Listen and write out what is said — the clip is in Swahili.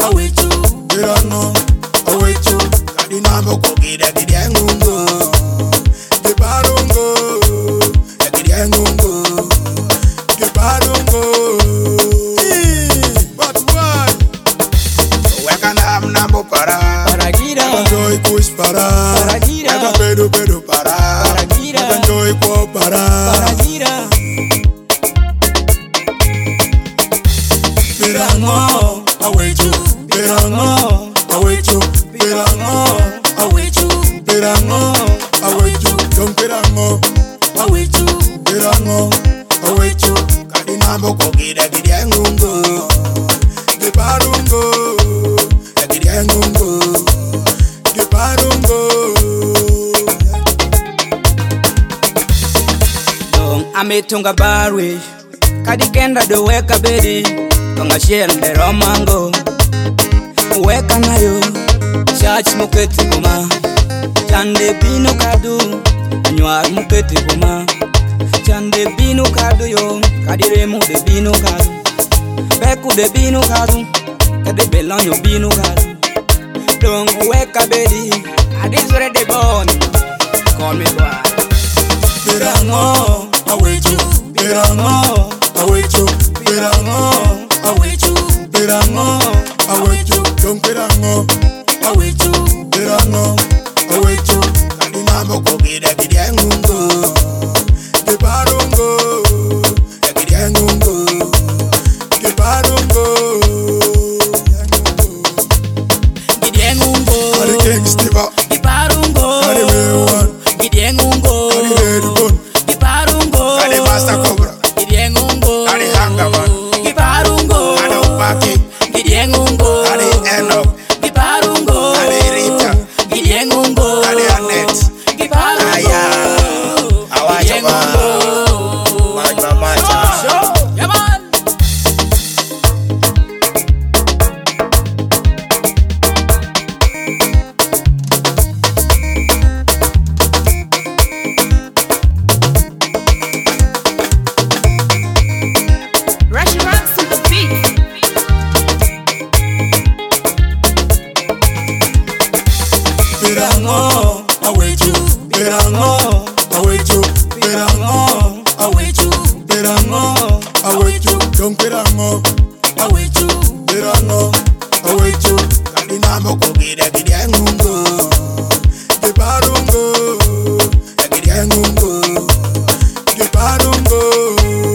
awechu, Pirano, awechu, kadinamo kogida gidengungo, giparungo, gidengungo, giparungo. But why? Wakanam nambo para, paragira, joy push para, paragira, pedo para, paragira, joy ko para, paragira. Pirano, awechu, pirano, awechu, pirano, Awechu, pirano, awechu, don't pirano, awechu, pirano, awechu, kadinamo kogida gidengungo, giparungo, gidengungo, giparungo. dong ametunga barwe, kadikenda do weka bedi, tonga shende romango, weka nayo, chach muketi kuma, chande bino kadu, nyuar muketi kuma, chande bino kadu yo, kadiremu de bino kadu, beku de bino kadu, kade belonyo bino kadu, dong weka bedi, adizure de bon, call me boy. Pirano, awechu, pirano, awechu, pirano, Awechu, pirano, awechu, don't pirano, awechu, pirano, awechu, kadinamo kogida gidengungo, giparungo, gidengungo, giparungo. gidiengungo, Ari King Steve, giparungo, Ari Rewan, gidiengungo, Ari Redbone, giparungo, Ari Master Cobra, gidiengungo, Ari Hangaman, giparungo, Ari Opaki, gidiengungo, Ari Enoch, giparungo, Ari Rita, gidiengungo, Ari Annette, giparungo, Aya, Awachaba, Magma Macha. Yeah, man. Restaurants to the beat. Pirano, awechu, pirano, awechu, pirano, Awechu, pirano, awechu, don't pirano, awechu, pirano, awechu, kadinamo kogida gidengungo, giparungo, gidengungo, giparungo.